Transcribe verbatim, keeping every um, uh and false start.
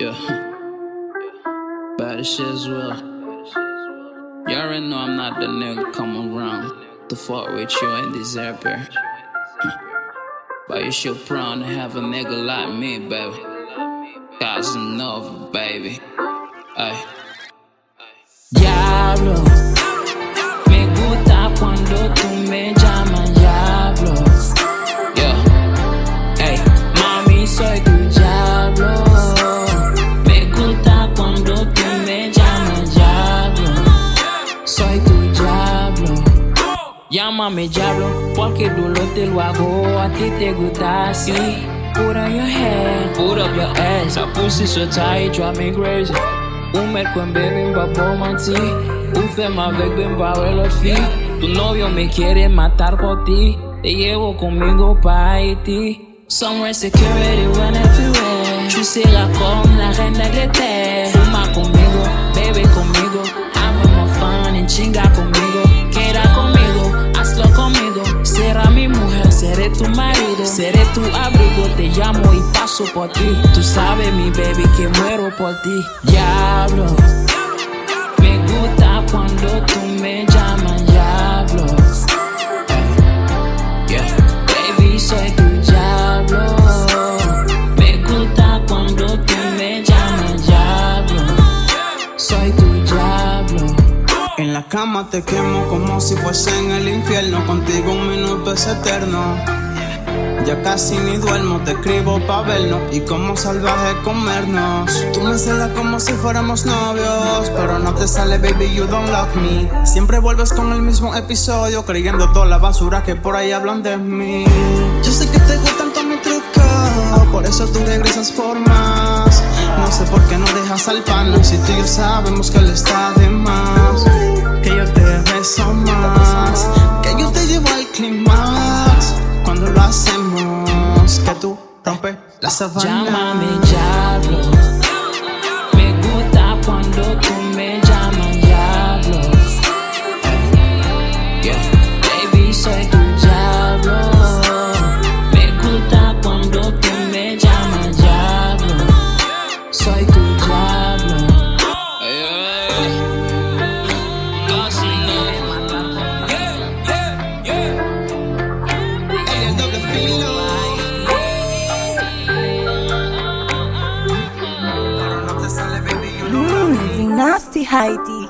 Yeah, bad as shit as well. You already know I'm not the nigga come around to fuck with you in this airport. But you should proud to have a nigga like me, baby. Cause enough, baby. Ay. Diablo, me gusta cuando tú me llamas diablo. Yeah, hey, mami, soy tu diablo. Me gusta cuando tú me llamas diablo. Soy tu diablo. Llámame diablo, porque duro te lo hago. A ti te gusta así. Put on your head, put up your ass. That pussy so tight, drive me crazy. Un mercuen beben pa' por mentir. Un fema avec ben pa' ver los feet. Tu novio me quiere matar por ti. Te llevo conmigo pa' Haití. Somewhere security run everywhere. Tu seras comme la reine d'Angleterre. Fuma conmigo, bebe conmigo. Havemos fun en chinga conmigo. Queda conmigo, hazlo conmigo. Será mi mujer, seré tu marido. Seré tu abrigo, te llamo y paso por ti. Tú sabes, mi baby, que muero por ti. Diablo, me gusta cuando tú me llamas diablo. Yeah, baby, soy tu diablo. Me gusta cuando tú me llamas diablo. Soy tu diablo. En la cama te quemo como si fuese en el infierno. Contigo un minuto es eterno. Ya casi ni duermo, te escribo pa' vernos y como salvaje comernos. Tú me celas como si fuéramos novios, pero no te sale, baby, you don't love me. Siempre vuelves con el mismo episodio, creyendo toda la basura que por ahí hablan de mí. Yo sé que te gustan todos mis trucos, por eso tú regresas por más. No sé por qué no dejas al pana, si tú y yo sabemos que él está de más. Que yo te beso más, que yo te llevo al clímax. Cuando lo hacemos, que tú rompes la sabana. Llámame diablo. Me gusta cuando tú me llamas diablo. Yeah, baby, soy tu diablo. Me gusta cuando tú me llamas diablo. Soy tu diablo. Hey, hey. Casi no. Yeah, yeah, yeah. Mmm, nasty Haití.